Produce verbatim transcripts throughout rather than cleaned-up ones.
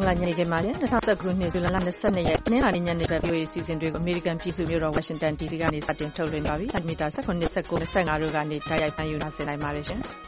လာညနေခင်းမှာလည်း၂၀၁၉ခုနှစ်ဇူလိုင်လ၂၂ရက်တနင်္လာနေ့ညနေဘက် ဗီအိုအေ အစီအစဉ်တွေကိုအမေရိကန်ပြည်သူ့မြို့တော်ဝါရှင်တန် ဒီစီကနေစတင်ထုတ်လွှင့်ပါပြီ။မီတာ၁၇, ၁၉, ၂၅တို့ကနေတိုက်ရိုက်ဖမ်းယူနာဆင်နိုင်ပါတယ်ရှင်။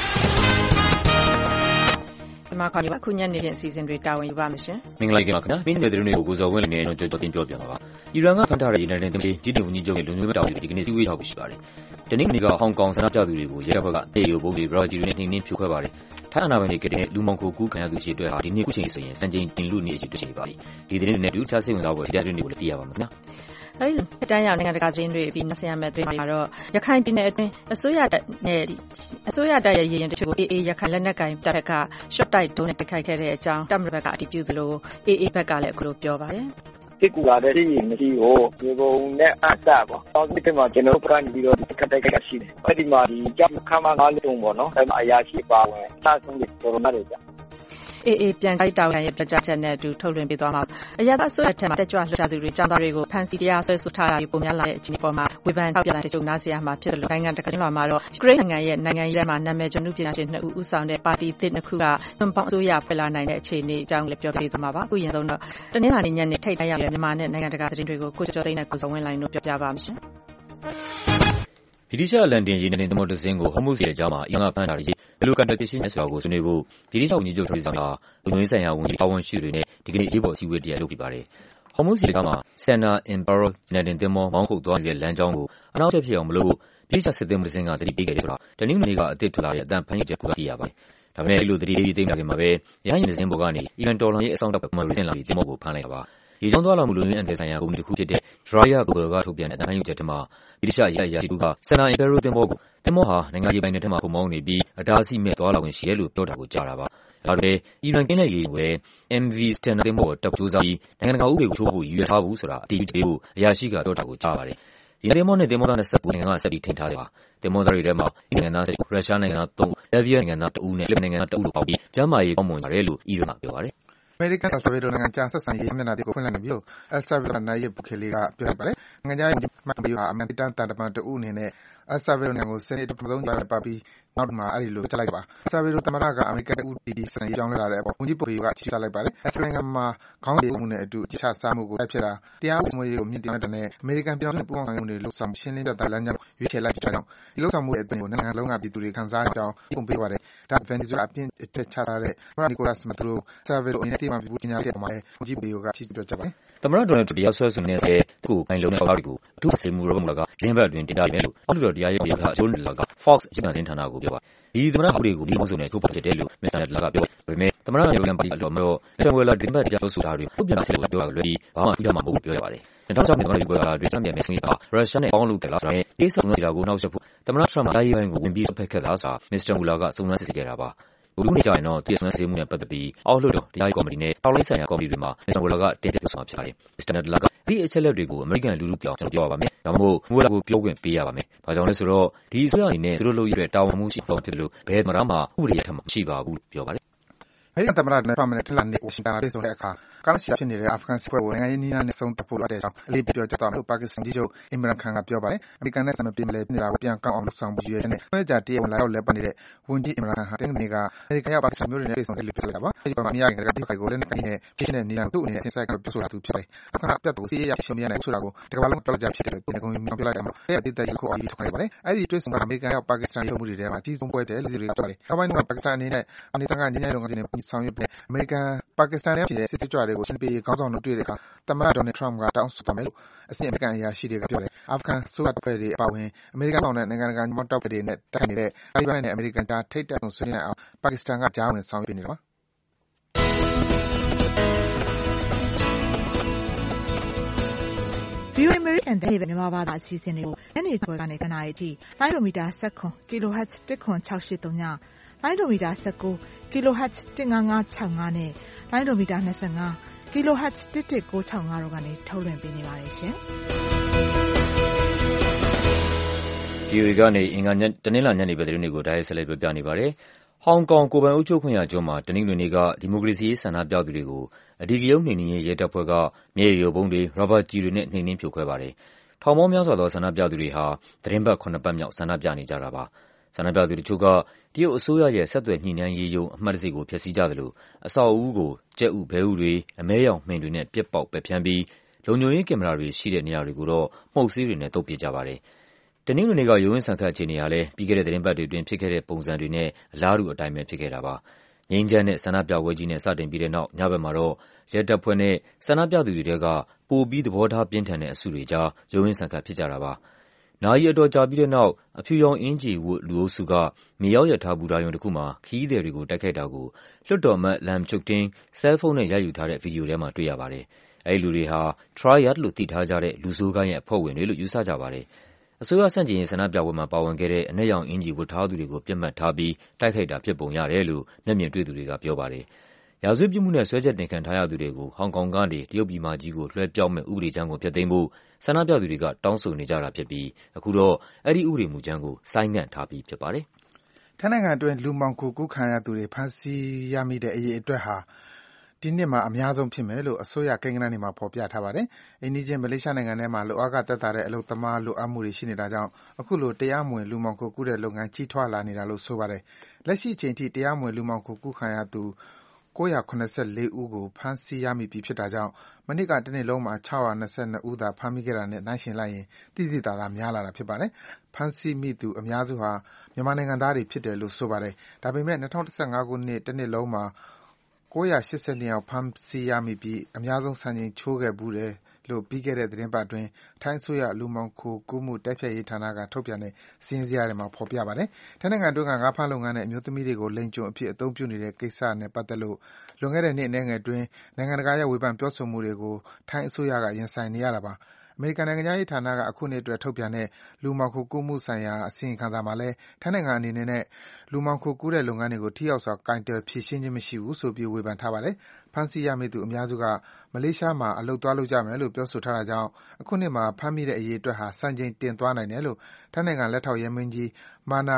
ဒီမှာခေါ်နေပါခုညနေခင်းအစီအစဉ်တွေတာဝန်ယူပါမယ်ရှင်။မင်္ဂလာခင်ပါခင်ဗျာ။မင်းတို့တဲ့တွေကိုကိုစော်ဝင်းလည်းနဲ့ကျွန်တော်တင်ပြောပြပါပါ။အီရန်ကဖမ်းထားတဲ့ရေနံတင်သမီးဒီတင်ဝန်ကြီးချုပ်ရဲ့လုံခြုံရေးတာဝန်တွေဒီကနေ့စည်းဝေးထားဖို့ရှိပါတယ်။တနင်္ဂနွေကဟောင်ကောင်ဆန္ဒပြသူတွေကိုရဲတပ်ဖွဲ့ကအေအေဘုံတွေဘရာဂျီတွေနဲ့နှိမ်နှင်းဖြိုခွဲပါတယ်။ထိုင်းအာဏာပိုင်တွေကတည်းကလူမောင်ခိုကူးခံရသူရှိတဲ့ဟာဒီနေ့ခုချိန်ဆိုရင်စံချိန်တင်လူနေအရှိတွေ့ရှိပါပြီ။ဒီသတင်းတွေနဲ့တူချားစိတ်ဝင်စားဖို့ဒီသတင်းတွေကိုလည်းသိရပါမယ်ခင်ဗျာ။အဲဒီတန်းရောက်နိုင်ငံတကာသတင်းတွေပြီးနောက်ဆက်ရမယ့်သတင်းတွေမှာတော့ရခိုင်ပြည်နယ်အတွင်းအစိုးရတပ်နဲ့အစိုးရတပ်ရဲ့ရေရင်တချို့ကိုအေအေရခိုင်လက်နက်ကင်တပ်ဘက်က short တိုက်ဒုံးနဲ့တိုက်ခိုက်ခဲ့တဲ့အကြောင်းတပ်မတော်ဘက်ကအတည်ပြုသလိုအေအေဘက်ကလည်းအခုလိုပြောပါတယ်။စစ်ကူလာတဲ့ဒီမရှိကိုဒီဘုံနဲ့အဆပ်ပေါ့။တော့ဒီမှာကျွန်တော်တို့ကနေပြီးတော့ဒီကတိုက်ခိုက်ရှိတယ်။အဲဒီမှာဒီကြောက်ခါမငါးလုံးပေါ့နော်။အဲဒီမှာအရာရှိပါဝင်စဆုံးတွေတော်တော်များတယ်ကြာ။အေအေပြန်ကြိုက်တောင်းရဲ့ပြကြချက်နဲ့အတူထုတ်လွှင့်ပေးသွားမှာအရာသားဆိုတဲ့ထက်မှာတက်ကြွလှုပ်ရှားသူတွေចောင်းသားတွေကိုဖမ်းဆီးတရားစွဲဆိုထားတာပုံများလာတဲ့အခြေအနေပေါ်မှာဝေဖန်ထောက်ပြတဲ့ကြုံနာစရာမှာဖြစ်တယ်လို့နိုင်ငံတကာလွှာမှာတော့ဂရိတ်နိုင်ငံရဲ့နိုင်ငံရေးထဲမှာနာမည်ကျော်မှုပညာရှင်နှစ်ဦးဦးဆောင်တဲ့ပါတီသစ်နှစ်ခုကတွန်းပေါင်းအစိုးရဖွဲ့လာနိုင်တဲ့အခြေအနေအကြောင်းလည်းပြောပြသွားမှာပါအခုရင်ဆုံးတော့တနင်္လာနေ့ညနေထိတ်တိုက်ရောက်တဲ့မြန်မာနဲ့နိုင်ငံတကာသတင်းတွေကိုကိုကျော်သိန်းနဲ့ကိုစောဝင်းလိုင်းတို့ပြောပြပါမယ်ရှင်ဗြိတိရှလန်ဒန်ရေနံတင်သင်္ဘောတစ်စင်းကိုဟော်မုဇ်ရဲ့ကြားမှာအီရန်ကဖမ်းထားတဲ့ဘယ်လိုကန်တက်ဖြစ်နေဆိုတာကိုဆွေးနွေးဖို့ဗြိတိရှဝန်ကြီးချုပ်ထရီဆာကလုံခြုံရေးဆိုင်ရာဝန်ကြီးတာဝန်ရှိသူတွေနဲ့ဒီကနေ့ရေးပေါ်အစည်းအဝေးတရားလုပ်ခဲ့ပါတယ်။ဟော်မုဇ်ရဲ့ကြားမှာဆန်နာအင်ဘာရောရေနံတင်သင်္ဘောမောင်းခုတ်သွားနေတဲ့လမ်းကြောင်းကိုအနောက်ချက်ဖြစ်အောင်မလုပ်ဖို့ဗြိတိရှစစ်သင်္ဘောတစ်စင်းကတတိပေးခဲ့တယ်ဆိုတာတနင်္ဂနွေနေ့ကအသစ်ထွက်လာတဲ့အတန်ဖန်ရချက်ကိုသိရပါတယ်။ဒါပေမဲ့ဒီလိုတတိပေးသိမ်းလာခင်မှာပဲရဟန်းယာဉ်တစ်စင်းပေါ်ကနေအီရန်တော်လှန်ရေးအဆောင်တပ်ကကွန်မရီဆင်လာပြီးသင်္ဘောကိုဖမ်းလိုက်တာပါ။ရေကြောင်းသွားလာမှုလုံခြုံရေးအန်တီဆိုင်ရာကုမ္ပဏီတစ်ခုဖြစ်တဲ့ Draya Global ကထုတ်ပြန်တဲ့အတန်ဖန်ရချက်ထဲမှာဗြိတိရှရေအရာရှိတို့ကဆန်နာအင်ဘာရောသင်္ဘောကိုသင်္ဘောဟာနိုင်ငံရေးပိုင်းနယ်ထဲမှာခုံမောင်းနေပြီးအတားအဆီးမဲ့သွားလာခွင့်ရှိတယ်လို့ပြောတာကိုကြားတာပါ။ဒါပေမဲ့အီရန်ကင်းတဲ့ရေကိုလည်း အမ် ဗီ Stena သင်္ဘောကိုတပ်ကြိုးစားပြီးနိုင်ငံတကာဥပဒေကိုချိုးဖို့ရည်ရွယ်ထားဘူးဆိုတာအတည်ပြုပေးဖို့အရာရှိကပြောတာကိုကြားပါတယ်။ဒီသင်္ဘောနဲ့သင်္ဘောသား၂၉နိုင်ငံကဆက်ပြီးထိန်းထားတယ်ပါ။သင်္ဘောသားတွေထဲမှာအီရန်နိုင်ငံသား၁၀, ရုရှားနိုင်ငံသား၃, လက်ဗီးယားနိုင်ငံသား၁ဦးနဲ့ဖိလစ်ပိုင်နိုင်ငံသား၁ဦးတို့ပေါင်းပြီးကျန်းမာရေးကောင်းမွန်ကြတယ်လို့အီရန်ကပြောပါတယ်။အမေရိကန်ဆယ်ဆယ်ဗေဒနိုင်ငံကြားဆက်ဆံရေးမျက်နှာတွေကိုဖွင့်လိုက်ပြီလို့အယ်ဆာဗေဒနိုင်ရဲ့ဘူခေလီကပြောလိုက်ပါတယ်။နိုင်ငံခြားရေးမှတ်ပြီးဟာအမေရိကန်တန်တမန်တဦးအနေနဲ့အယ်ဆာဗေဒနိုင်ငံကိုစနေတပတ်လုံးကြာပါပြီးနောက်မှာအဲ့ဒီလိုချက်လိုက်ပါအယ်ဆာဗေဒသမ္မတကအမေရိကန်ဦးတီဒီစံရေးကြောင်းလာတဲ့အပေါ်ဝန်ကြီးပိုပီကချီးကျလိုက်ပါတယ်အယ်ဆာဗေဒနိုင်ငံမှာခေါင်းရည်မှုနဲ့အတူအခြားစားမှုကိုတိုက်ဖြစ်တာတရားဥပဒေကိုမြင့်တင်တဲ့အအမေရိကန်ပြည်ထောင်စုပူးပေါင်းဆောင်ရွက်မှုတွေလှုပ်ဆောင်ရှင်းလင်းတဲ့လမ်းကြောင်းရွေးချယ်လိုက်တဲ့ကြောင့်ဒီလှုပ်ဆောင်မှုရဲ့အတွင်းကိုနိုင်ငံလုံးကပြည်သူတွေခံစားရအောင်ပုံပေးပါတယ်ဒါဗန်နီဇွဲလားအပြင်အထက်ချထားတဲ့နီကိုလတ်မဒူရိုဆာဗေဒအင်းတီမှာပြည်ပညာရေးအပေါ်မှာဝန်ကြီးပိုပီကချီးပြောကြပါတယ်သမ္မတဒေါ်နယ်ထရမ့်တရားစွဲဆိုနေတဲ့သူ့ကိုအင်လုံတဲ့အောက်တွေကိုအထူးစေမှုရောမလာကရင်းဘက်အတွင်းတင်ပြမယ်လို့အောက်လွှတ်တော်တရားရေးပြည်ကဂျွန်လာက Fox ရုပ်သံသတင်းဌာနကိုပြောပါတယ်။ဒီသမ္မတအောက်တွေကိုဒီမိုးစုံနဲ့ထိုးဖောက်ဖြစ်တယ်လို့မစ္စတာနက်လာကပြောပေမဲ့သမ္မတရဲ့ရုပ်လမ်းပါတီအတော်မျိုးနက်ဝဲလာဒီဘက်တရားစွဲဆိုတာတွေထုတ်ပြန်ချက်ကိုပြောရလွယ်ပြီးဘာမှထူးခြားမှာမဟုတ်ဘူးပြောရပါတယ်။၂၀၁၆ခုနှစ်ကဒီပွဲကတွေချမ်းပြန်မဲ့စင်ကရုရှားနဲ့ပေါင်းလုပ်တယ်လားဆိုတော့ဒီဆောင်နေတာကိုနောက်ဆက်ဖို့သမ္မတထရမ့်ကတိုင်းပိုင်းကိုဝင်ပြီးဖက်ခတ်တာဆိုတာမစ္စတာမူလာကစုံစမ်းစစ်ဆေးခဲ့တာပါ။ဘုလူနေကြရင်တော့တည်ဆွမ်းစေမှုနဲ့ပတ်သက်ပြီးအောက်လွှတ်တော်တရားရေးကော်မတီနဲ့ထောက်လိုင်းဆိုင်ရာကော်မတီတွေမှာမစ္စတာမူလာကတင်ပြပြောဆိုတာဖြစ်ပါတယ်။မစ္စတာနက်လာကဒီအချက်လက်တွေကိုအမေရိကန်လူထုပြောင်းကျွန်တော်ပြောရပါမယ်။ဒါမှမဟုတ်မူလာကိုပြောခွင့်ပေးရပါမယ်။ဘာကြောင့်လဲဆိုတော့ဒီအစိုးရအနေနဲ့သူတို့လုပ်ရတဲ့တာဝန်မှုရှိဖို့ဖြစ်တယ်လို့ဘယ်မှမှဥပဒေရထမှာမရှိပါဘူးလို့ပြောပါတယ်။အမေရိကန်သမ္မတနဲ့ဖာမနဲ့ထလာနေဝါရှင်တန်ပြည်ဆောင်တဲ့အခါကာလရှည်ဖြစ်နေတဲ့အာဖဂန်စစ်ပွဲကိုနိုင်ငံရေးနည်းလမ်းနဲ့ဆုံးသတ်ဖို့လိုတဲ့အကြောင်းအလေးပြောကြားသွားတယ်လို့ပါကစ္စတန်ကြီးချုပ်အင်မရန်ခန်ကပြောပါတယ်။အမေရိကန်နဲ့ဆံမပြေမလဲပြည်နေတာကိုပြန်ကောက်အောင်လုပ်ဆောင်ပြီးရွေးတဲ့ဆွဲကြတရားဝင်လာရောက်လဲပတ်နေတဲ့ဝန်ကြီးအင်မရန်ခန်ဟာတင်းကနေကအမေရိကန်ရောက်ပါကစ္စတန်မျိုးတွေနဲ့ပြည်ဆောင်စစ်လေးပြလိုက်တာပါ။အဲဒီမှာအများကြီးကတိခိုင်ကိုလည်းနဲ့ကနေဖြစ်နေတဲ့နည်းလမ်းကိုသူ့အနေနဲ့အစဉ်ဆိုင်ကပြောဆိုတာသူဖြစ်တယ်။အခါပြတ်ကိုစီးရရရှုံရနိုင်ဆိုတာကိုတကဘာလုံးပြောကြဖြစ်တယ်လို့ဒီကုန်းမြောင်ပြလိုက်တယ်မှာအဲဒီတည်းကိုအပြီးထုတ်ခဲ့ပါတယ်။အဲဒီတွဲဆောင်ကအမေရိကန်ရောက်ပါကစ္စတန်ရုပ်မှုတွေထဲမှာအကြီးဆုံးပွဲတယ်လို့စီတွေကပြောတယ်။နောက်ပိုင်းမှာပါကစ္စတန်အနေနဲ့အမေရိကန်ကညညလုံးကစီနေပြီးဆောင်ရွက်ပြီးအမေရိကန်ပါကစ္စတန်ရဲ့ဖြစ်တဲ့စစ်ကြွတွေကိုရှင်းပြခေါင်းဆောင်တို့တွေ့တဲ့အခါသမ္မတဒေါ်နယ်ထရမ့်ကတောင်းဆိုသွားမယ်လို့အစီအမံကန်အရာရှိတွေကပြောတယ်။အာဖဂန်ဆိုရတ်ဖွဲ့တွေအပါအဝင်အမေရိကန်နဲ့နိုင်ငံတကာညွှန်တောက်တွေနဲ့တိုက်ခိုက်နေတဲ့တာလီဘန်နဲ့အမေရိကန်ကြားထိပ်တိုက်ဆွေးနွေးနေအောင်ပါကစ္စတန်ကကြားဝင်ဆောင်ရွက်နေတယ်ပါ။ဗီအိုအေ American တဲ့မြန်မာဘာသာအစီအစဉ်တွေကိုညနေပွဲကနေခဏရီအထိလိုင်းဒိုမီတာ၁၇ kilohertz တစ်ခွန်၆၈၃ညလိုင်းဒိုမီတာ၁၉ kilohertz တစ်ငါးငါး၆၅နဲ့လိုင်းဒိုမီတာ၂၅ kilohertz တစ်တစ်၉၆၅တို့ကနေထုတ်လွှင့်ပေးနေပါတယ်ရှင်။ဗီအိုအေကနေအင်္ဂါညတနင်္လာညနေပဲသတင်းတွေကိုဒါရိုက်ဆက်လက်ပြောပြနေပါတယ်။ဟောင်ကောင်ကိုယ်ပိုင်အုပ်ချုပ်ခွင့်ရကျွန်းမှာတနင်္ဂနွေနေ့ကဒီမိုကရေစီရေးဆန္ဒပြသူတွေကိုအဓိကရုဏ်းနှိမ်နင်းရေးရဲတပ်ဖွဲ့ကမျက်ရည်ယိုဗုံးတွေ၊ရာဘာကျည်တွေနဲ့နှိမ်နင်းဖြိုခွဲပါတယ်။ထောင်ပေါင်းများစွာသောဆန္ဒပြသူတွေဟာသီတင်းပတ်ခုနစ်ပတ်မြောက်ဆန္ဒပြနေကြတာပါ။ဆန္ဒပြသူတချို့ကတရုတ်အစိုးရရဲ့ဆက်သွယ်ညှိနှိုင်းရေးရုံးအမှတ်တံဆိပ်ကိုဖျက်ဆီးကြသလိုအဆောက်အဦကိုကြက်ဥဘဲဥတွေအမဲရောင်မှိန်တွေနဲ့ပြက်ပေါက်ပယ်ဖြန်းပြီးလုံခြုံရေးကင်မရာတွေရှိတဲ့နေရာတွေကိုတော့မှုတ်ဆေးတွေနဲ့တုပ်ပစ်ကြပါတယ်။တနင်္ဂနွေနေ့ကရုန်းရင်းဆန်ခတ်အခြေအနေဟာလည်းပြီးခဲ့တဲ့သတင်းပတ်တွေအတွင်းဖြစ်ခဲ့တဲ့ပုံစံတွေနဲ့အလားတူအတိုင်းပဲဖြစ်ခဲ့တာပါ။ငြိမ်းချမ်းတဲ့ဆန္ဒပြပွဲကြီးနဲ့စတင်ပြီးတဲ့နောက်ညဘက်မှာတော့ရဲတပ်ဖွဲ့နဲ့ဆန္ဒပြသူတွေထဲကပိုပြီးသဘောထားပြင်းထန်တဲ့အစုတွေကြားရုန်းရင်းဆန်ခတ်ဖြစ်ကြတာပါ။နာရီအတော်ကြာပြီးတဲ့နောက်အဖြူရောင်အင်ဂျီဝတ်လူအုပ်စုကမြေအောက်ရထားဘူတာရုံတစ်ခုမှာခရီးသည်တွေကိုတိုက်ခိုက်တာကိုလွှတ်တော်အမတ် Lam Chuk-ting ဆဲလ်ဖုန်းနဲ့ရိုက်ယူထားတဲ့ဗီဒီယိုထဲမှာတွေ့ရပါတယ်။အဲဒီလူတွေဟာ Triad လို့သိထားကြတဲ့လူဆိုးဂိုဏ်းရဲ့အဖွဲ့ဝင်တွေလို့ယူဆကြပါတယ်။အစိုးရဆန့်ကျင်ရေးဆန္ဒပြပွဲမှာပါဝင်ခဲ့တဲ့အနက်ရောင်အင်ဂျီဝတ်ထားသူတွေကိုပစ်မှတ်ထားပြီးတိုက်ခိုက်တာဖြစ်ပုံရတယ်လို့မျက်မြင်တွေ့သူတွေကပြောပါတယ်။ရာဇဝတ်ပြစ်မှုနဲ့စွဲချက်တင်ခံထားရသူတွေကိုဟောင်ကောင်ကနေတရုတ်ပြည်မကြီးကိုလွှဲပြောင်းမဲ့ဥပဒေကြမ်းကိုဖျက်သိမ်းဖို့ဆန္ဒပြသူတွေကတောင်းဆိုနေကြတာဖြစ်ပြီးအခုတော့အဲဒီဥပဒေမူကြမ်းကိုဆိုင်းငံ့ထားပြီးဖြစ်ပါတယ်။ထိုင်းနိုင်ငံအတွင်းလူမှောင်ခိုကူးခံရသူတွေဖမ်းဆီးရမိတဲ့အရေအတွက်ဟာဒီနှစ်မှာအများဆုံးဖြစ်မယ်လို့အစိုးရကိန်းဂဏန်းတွေမှာဖော်ပြထားပါတယ်။အိမ်နီးချင်းမလေးရှားနိုင်ငံထဲမှာလိုအားကသက်သာတဲ့အလုပ်သမားလိုအပ်မှုတွေရှိနေတာကြောင့်အခုလိုတရားမဝင်လူမှောင်ခိုကူးတဲ့လုပ်ငန်းကြီးထွားလာနေတာလို့ဆိုပါတယ်။လက်ရှိအချိန်ထိတရားမဝင်လူမှောင်ခိုကူးခံရသူကိုးရာခုနစ်ဆယ့်လေးဦးကိုဖမ်းဆီးရမိပြီဖြစ်တာကြောင့်မနှစ်ကတနှစ်လုံးမှာခြောက်ရာ၂၂ဦးသာဖမ်းမိခဲ့တာနဲ့နှိုင်းယှဉ်လိုက်ရင်သိသိသာသာများလာတာဖြစ်ပါတယ်။ဖမ်းဆီးမိသူအများစုဟာမြန်မာနိုင်ငံသားတွေဖြစ်တယ်လို့ဆိုပါတယ်။ဒါပေမဲ့၂၀၁၅ခုနှစ်တနှစ်လုံးမှာကိုးရာရှစ်ဆယ်၂ယောက်ဖမ်းဆီးရမိပြီးအများဆုံးစံချိန်ချိုးခဲ့ဖူးတယ်လို့ပြီးခဲ့တဲ့သီတင်းပတ်အတွင်းထိုင်းအစိုးရလူမှောင်ခိုကူးမှုတိုက်ဖျက်ရေးဌာနကထုတ်ပြန်တဲ့စာရင်းဇယားထဲမှာဖော်ပြပါတယ်။ထိုင်းနိုင်ငံအတွင်းကငါးဖမ်းလုပ်ငန်းနဲ့အမျိုးသမီးတွေကိုလိင်ကျွန်အဖြစ်အသုံးပြုနေတဲ့ကိစ္စနဲ့ပတ်သက်လို့လွန်ခဲ့တဲ့နှစ်အနည်းငယ်အတွင်းနိုင်ငံတကာရဲ့ဝေဖန်ပြောဆိုမှုတွေကိုထိုင်းအစိုးရကရင်ဆိုင်နေရတာပါ။အမေရိကန်နိုင်ငံခြားရေးဌာနကအခုနှစ်အတွက်ထုတ်ပြန်တဲ့လူမှောင်ခိုကူးမှုဆိုင်ရာအစီရင်ခံစာမှာလည်းထိုင်းနိုင်ငံအနေနဲ့လူမှောင်ခိုကူးတဲ့လုပ်ငန်းတွေကိုထိရောက်စွာကိုင်တွယ်ဖြေရှင်းခြင်းမရှိဘူးဆိုပြီးဝေဖန်ထားပါတယ်။ဖမ်းဆီးရမိသူအများစုကမလေးရှားမှာအလုပ်သွားလုပ်ကြမယ်လို့ပြောဆိုထားတာကြောင့်အခုနှစ်မှာဖမ်းမိတဲ့အရေအတွက်ဟာစံချိန်တင်သွားနိုင်တယ်လို့ထိုင်းနိုင်ငံလက်ထောက်ရဲမင်းကြီး Mana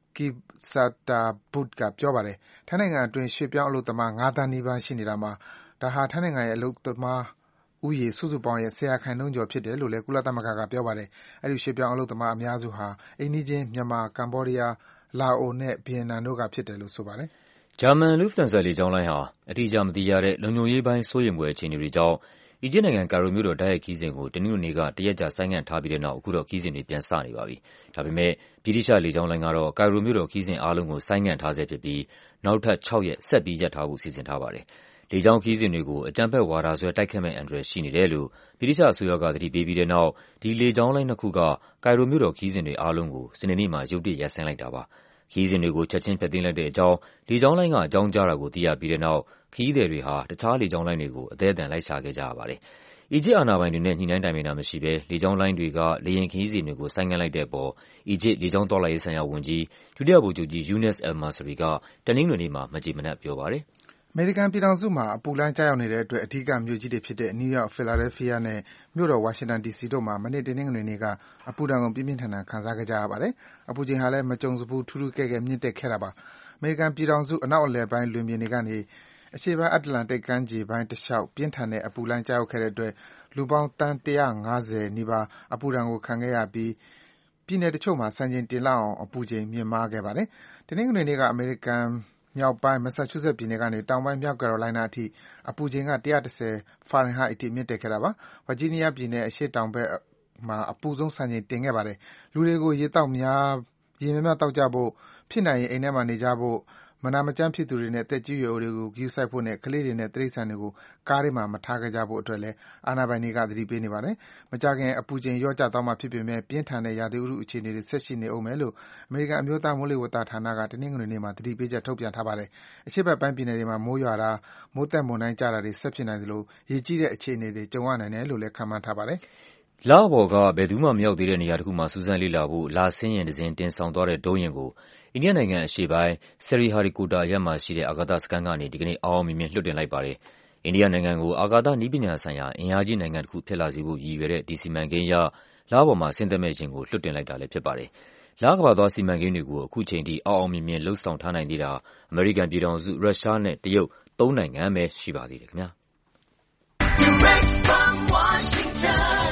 Kisattabut ကပြောပါတယ်။ထိုင်းနိုင်ငံအတွင်းရွှေ့ပြောင်းအလုပ်သမားငါးသန်းနီးပါးရှိနေတာမှာဒါဟာထိုင်းနိုင်ငံရဲ့အလုပ်သမားဦးရေစုစုပေါင်းရဲ့ဆယ်ရာခိုင်နှုန်းကျော်ဖြစ်တယ်လို့လည်းကုလသမဂ္ဂကပြောပါတယ်။အဲဒီရွှေ့ပြောင်းအလုပ်သမားအများစုဟာအိမ်နီးချင်းမြန်မာ၊ကမ္ဘောဒီးယား၊လာအိုနဲ့ဗီယက်နမ်တို့ကဖြစ်တယ်လို့ဆိုပါတယ်။ဂျာမန် Lufthansa လေကြောင်းလိုင်းဟာအတိအကျမသိရတဲ့လုံခြုံရေးပိုင်းစိုးရိမ်ဖွယ်အခြေအနေတွေကြောင့်အီဂျစ်နိုင်ငံကာရိုမြို့တော်တိုက်ရိုက်ခရီးစဉ်ကိုတနင်္ဂနွေနေ့ကတရက်ကြာဆိုင်းငံ့ထားပြီးတဲ့နောက်အခုတော့ခရီးစဉ်တွေပြန်စနေပါပြီ။ဒါပေမဲ့ဗြိတိသျှလေကြောင်းလိုင်းကတော့ကာရိုမြို့တော်ခရီးစဉ်အားလုံးကိုဆိုင်းငံ့ထားဆဲဖြစ်ပြီးနောက်ထပ်ခြောက်ရက်ဆက်ပြီးရပ်ထားဖို့စီစဉ်ထားပါတယ်။လေကြောင်းခရီးစဉ်တွေကိုအကြမ်းဖက်ဝါဒစွဲတိုက်ခိုက်မယ့်အန္တရာယ်ရှိနေတယ်လို့ဗြိတိသျှအစိုးရကသတိပေးပြီးတဲ့နောက်ဒီလေကြောင်းလိုင်းနှစ်ခုကကာရိုမြို့တော်ခရီးစဉ်တွေအားလုံးကိုစနေနေ့မှာရုတ်တရက်ရပ်ဆိုင်းလိုက်တာပါ။ခရီးစဉ်တွေကိုချက်ချင်းဖျက်သိမ်းလိုက်တဲ့အကြောင်းလေကြောင်းလိုင်းကအကြောင်းကြားတာကိုသိရပြီးတဲ့နောက်ခရီးသည်တွေဟာတခြားလေကြောင်းလိုင်းတွေကိုအသဲအသန်လိုက်ရှာခဲ့ကြရပါတယ်။အီဂျစ်အာဏာပိုင်တွေနဲ့ညှိနှိုင်းတိုင်ပင်တာမရှိဘဲလေကြောင်းလိုင်းတွေကလေယာဉ်ခရီးစဉ်တွေကိုဆိုင်းငံ့လိုက်တဲ့အပေါ်အီဂျစ်လေကြောင်းသွားလာရေးဆိုင်ရာဝန်ကြီးဒုတိယဗိုလ်ချုပ်ကြီး Younes El-Masri ကတနင်္ဂနွေနေ့မှာမကျေမနပ်ပြောပါတယ်။အမေရိကန်ပြည်ထောင်စုမှာအပူလှိုင်းကျရောက်နေတဲ့အတွက်အဓိကမြို့ကြီးတွေဖြစ်တဲ့နယူးယောက်၊ဖီလာဒဲလ်ဖီးယားနဲ့မြို့တော်ဝါရှင်တန်ဒီစီတို့မှာမနေ့တနင်္ဂနွေနေ့ကအပူဒဏ်ကိုပြင်းပြင်းထန်ထန်ခံစားခဲ့ကြရပါတယ်။အပူချိန်ဟာလည်းမကြုံစဖူးထူးထူးကဲကဲမြင့်တက်ခဲ့တာပါ။အမေရိကန်ပြည်ထောင်စုအနောက်အလယ်ပိုင်းလွင်ပြင်တွေကနေအရှေ့ပိုင်းအတ္တလန္တိတ်ကမ်းခြေပိုင်းတလျှောက်ပြင်းထန်တဲ့အပူလှိုင်းကျရောက်ခဲ့တဲ့အတွက်လူပေါင်းသန်း၁၅၀နီးပါးအပူဒဏ်ကိုခံခဲ့ရပြီးပြည်နယ်တချို့မှာစံချိန်တင်လောက်အောင်အပူချိန်မြင့်မားခဲ့ပါတယ်။တနင်္ဂနွေနေ့ကအမေရိကန်မြောက်ပိုင်း Massachusetts ပြည်နယ်ကနေတောင်ပိုင်းမြောက်ကယ်ရိုလိုင်းနားအထိအပူချိန်က၁၁၀ ဖာရင်ဟိုက်အထိမြင့်တက်ခဲ့တာပါ။ ဗာဂျီးနီးယားပြည်နယ်အရှေ့တောင်ဘက်မှာအပူဆုံးစံချိန်တင်ခဲ့ပါတယ်။လူတွေကိုရေသောက်များရေများများသောက်ကြဖို့ဖြစ်နိုင်ရင်အိမ်ထဲမှာနေကြဖို့မနာမကျန်းဖြစ်သူတွေနဲ့သက်ကြီးရွယ်အိုတွေကိုဂရုစိုက်ဖို့နဲ့ကလေးတွေနဲ့တိရစ္ဆာန်တွေကိုကားထဲမှာမထားခဲ့ကြဖို့အတွက်လည်းအာဏာပိုင်တွေကသတိပေးနေပါတယ်။မကြာခင်အပူချိန်လျော့ကျသွားမှာဖြစ်ပေမဲ့ပြင်းထန်တဲ့ရာသီဥတုအခြေအနေတွေဆက်ရှိနေဦးမယ်လို့အမေရိကန်အမျိုးသားမိုးလေဝသဌာနကတနင်္ဂနွေနေ့မှာသတိပေးချက်ထုတ်ပြန်ထားပါတယ်။အရှေ့ဘက်ပိုင်းပြည်နယ်တွေမှာမိုးရွာတာ၊မိုးသက်မုန်တိုင်းကျတာတွေဆက်ဖြစ်နိုင်သလိုရေကြီးတဲ့အခြေအနေတွေကြုံရနိုင်တယ်လို့လည်းခန့်မှန်းထားပါတယ်။လအပေါ်ကဘယ်သူမှမရောက်သေးတဲ့နေရာတခုမှာစူးစမ်းလေ့လာဖို့လဆင်းယာဉ်တစင်းတင်ဆောင်သွားတဲ့ဒုံးယာဉ်ကိုအိန္ဒိယနိုင်ငံအရှေ့ပိုင်း Sriharikota အရပ်မှာရှိတဲ့အာကာသစခန်းကနေဒီကနေ့အောင်အောင်မြင်မြင်လွှတ်တင်လိုက်ပါတယ်။အိန္ဒိယနိုင်ငံကိုအာကာသနည်းပညာဆိုင်ရာအင်အားကြီးနိုင်ငံတခုဖြစ်လာစေဖို့ရည်ရွယ်တဲ့ဒီစီမံကိန်းအရလပေါ်မှာဆင်းသက်မယ့်ယာဉ်ကိုလွှတ်တင်လိုက်တာလည်းဖြစ်ပါတယ်။လကမ္ဘာသွားစီမံကိန်းတွေကိုအခုချိန်ထိအောင်အောင်မြင်မြင်လုပ်ဆောင်ထားနိုင်သေးတာအမေရိကန်ပြည်ထောင်စု၊ရုရှားနဲ့တရုတ်သုံးနိုင်ငံပဲရှိပါသေးတယ်ခင်ဗျာ။ Direct from Washington,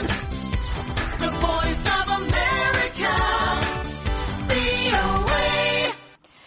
the voice of America, ဗွီအိုအေ